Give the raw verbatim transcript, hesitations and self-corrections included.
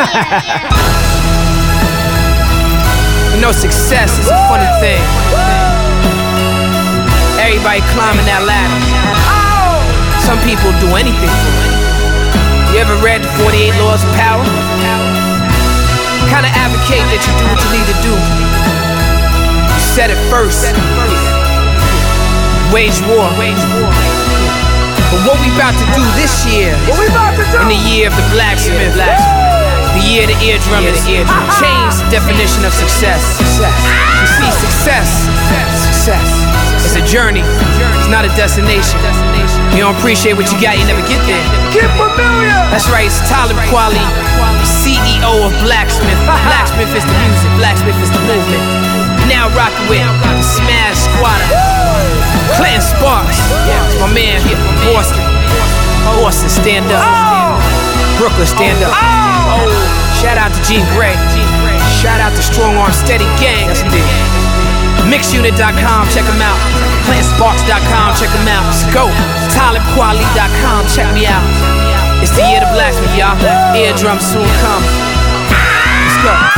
You know, success is a funny thing. Everybody climbing that ladder. Some people do anything for it. You ever read the forty-eight Laws of Power? Kinda advocate that you do what you need to do. You said it first. Wage war. But what we about to do this year, in the year of the blacksmith, the year of the eardrum, change the definition of success. You see, success, success is a journey. It's not a destination. You don't appreciate what you got, you never get there. Get familiar! That's right, it's Talib Kweli, C E O of Blacksmith. Blacksmith is the music, Blacksmith is the movement. Now rockin' with the Smash Squatter, Clinton Sparks. It's my man here from Boston. Boston, stand up. Brooklyn, stand up. Shout out to Jean Grey. Shout out to Strong Arm Steady Gang. That's indeed. mix unit dot com, check them out. Clinton Sparks dot com, check them out. Let's go. Talib Kweli dot com, check me out. It's the year of the blacksmith, y'all. Eardrum soon come. Let's go.